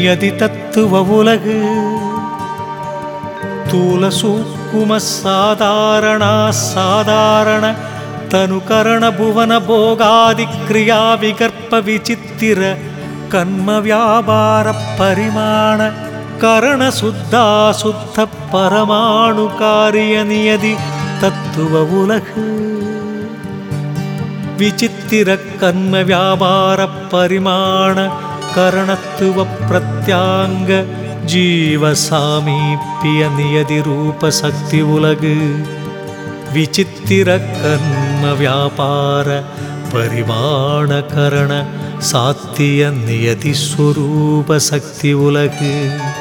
நியதி தத்துவ உலகு தூல சூக்கும சாதாரண சாதாரண தனுகரண புவன போகாதி கிரியா விகற்ப விசித்திர கர்ம வியாபார பரிமாண கரண சுத்தா சுத்த பரமாணு காரிய நியதி தத்துவ உலகு விசித்திர கர்ம வியாபார பரிமாண கரணத்துவ பிரத்யாங்க ஜீவ சாமீப்பிய நியதி ரூப சக்தி உலகு விசித்திர கர்ம வியாபார பரிமாண கரண சாத்திய நியதி ஸ்வரூப சக்தி உலகு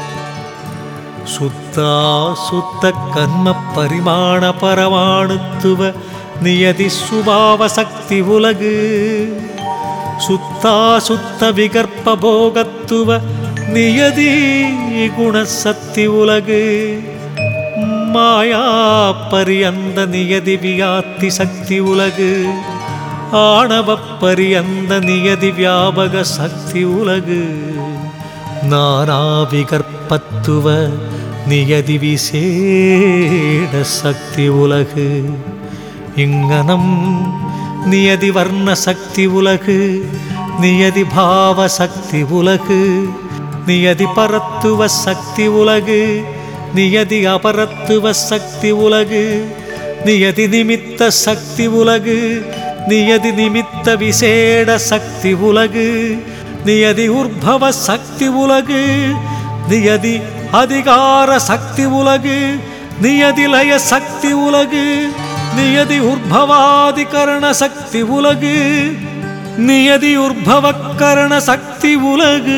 சுத்தா சுத்த கர்ம பரிமாண பரமாணுத்துவ நியதி சுபாவ சக்தி உலகு சுத்தா சுத்த விகற்ப போகத்துவ நியதி குணசக்தி உலகு மாயா பரியந்த நியதி வியாப்தி சக்தி உலகு ஆணவ பரியந்த நியதி வியாபக சக்தி உலகு நானா விகற்பத்துவ நியதி விசேட சக்தி உலகு இங்கனம் நியதி வர்ண சக்தி உலகு நியதி பாவ சக்தி உலகு நியதி பரத்துவ சக்தி உலகு நியதி அபரத்துவ சக்தி உலகு நியதி நிமித்த சக்தி உலகு நியதி நிமித்த விசேட சக்தி உலகு நியதி உர்பவ சக்தி உலகு நியதி அதிகார சக்தி உலகு நியதி லய சக்தி உலகு நியதி உர்பவாதிகரண சக்தி உலகு நியதி உர்பவ கரண சக்தி உலகு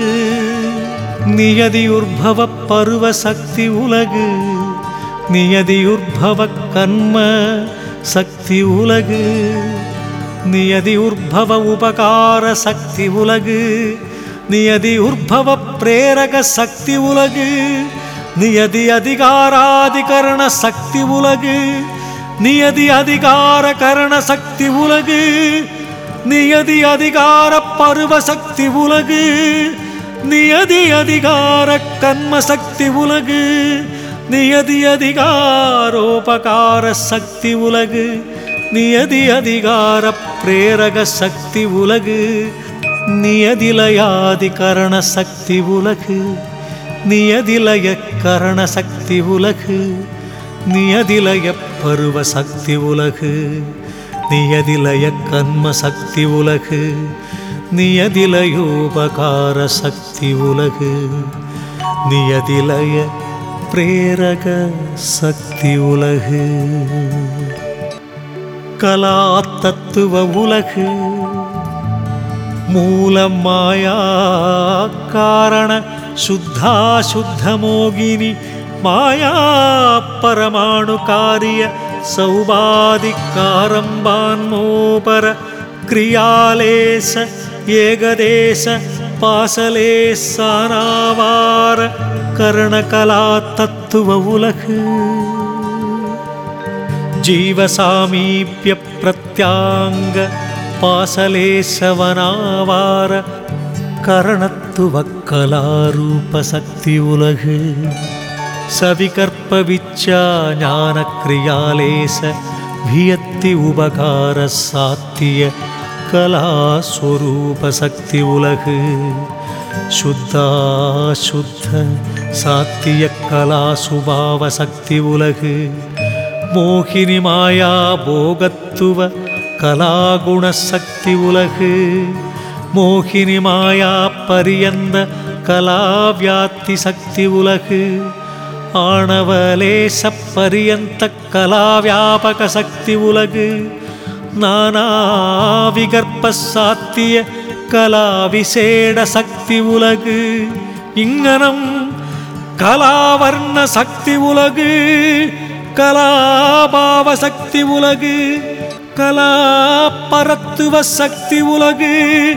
நியதி உர்பவ பருவ சக்தி உலகு நியதி உர்பவ கர்ம சக்தி உலகு நியதி உர்பவ உபகார சக்தி உலகு நியதி உர்பவ பிரேரக சக்தி உலகு நியதி அதிகாராதிகரண சக்தி உலகு நியதி அதிகார கரண சக்தி உலகு நியதி அதிகார பருவ சக்தி உலகு நியதி அதிகார கர்ம சக்தி உலகு நியதி அதிகாரோபகார சக்தி உலகு நியதி அதிகார பிரேரக சக்தி உலகு நியதிலயாதிகரண சக்தி உலகு நியதிலய கரண சக்தி உலகு நியதிலய பருவ சக்தி உலகு நியதிலய கர்ம சக்தி உலகு நியதிலயோபகார சக்தி உலகு நியதிலய பிரேரக சக்தி உலகு கலா தத்துவ உலகு மூல மாயா காரண சுத்தா சுத்த மோகினி மாயா பரமாணு காரிய சௌபாதிகாரம்பான்மோபர கிரியாலேச ஏகதேச பாசலேசானாவார கரணகலா தத்துவ உலகு ஜீவசாமீப்ய பிரத்யாங்க பாசலேசவனாவார கரணத்துவ கலாரூப சக்தி உலகு சவிகற்ப விச்சா ஞான கிரியாலேச வியத்தி உபகார சாத்திய கலாஸ்வரூப சக்தி உலகு சுத்தா சுத்த சாத்திய கலா சுபாவ சக்தி உலகு மோகினி மாயா போகத்துவ கலாகுண சக்தி உலகு மோகினி மாயா பரியந்த கலாவியாத்தி சக்தி உலகு ஆணவலேச பரியந்த கலாவியாபக சக்தி உலகு நானா விகற்ப சாத்திய கலா விசேட சக்தி உலகு இங்கனம் கலாவர்ண சக்தி உலகு கலாபாவ சக்தி உலகு கலாபரத்துவ சக்தி உலகு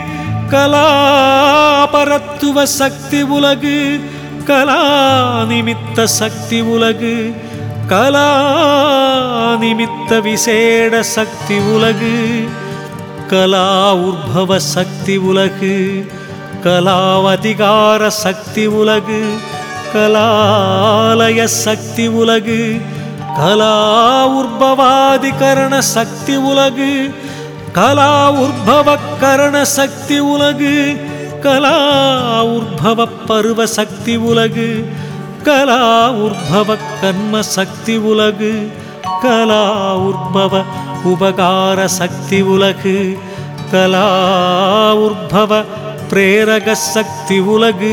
கலாபரத்துவ சக்தி உலகு கலா நிமித்த சக்தி உலகு கலா நிமித்த விசேட சக்தி உலகு கலா உர்பவ சக்தி உலகு கலாவதிகார சக்தி உலகு கலாலய சக்தி உலகு கலா உற்பவாதிகரண சக்தி உலகு கலா உற்பவ கரண சக்தி உலகு கலா உற்பவ பருவ சக்தி உலகு கலா உற்பவ கர்ம சக்தி உலகு கலா உற்பவ உபகார சக்தி உலகு கலா உற்பவ பிரேரக சக்தி உலகு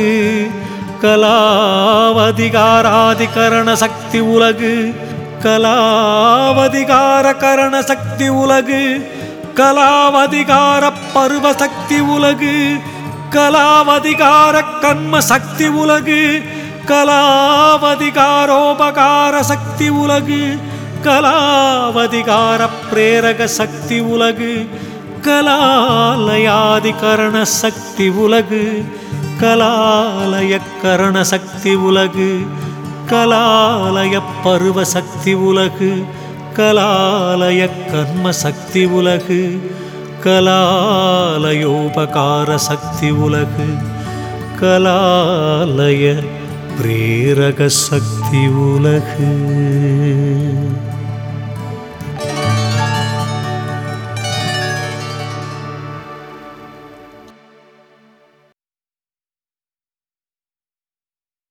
கலாவதிகாராதிகரண சக்தி உலகு கலாவதிகார கரண சக்தி உலகு கலாவதிகார பருவ சக்தி உலகு கலாவதிகார கர்ம சக்தி உலகு கலாவதிகாரோபகார சக்தி உலகு கலாவதிகார பிரேரக சக்தி உலகு கலாலயாதிகரண சக்தி உலகு கலாலய கரண சக்தி உலகு கலாலய பருவ சக்தி உலகு கலாலய கர்ம சக்தி உலகு கலாலயோபகார சக்தி உலகு கலாலய பிரேரக சக்தி உலகு.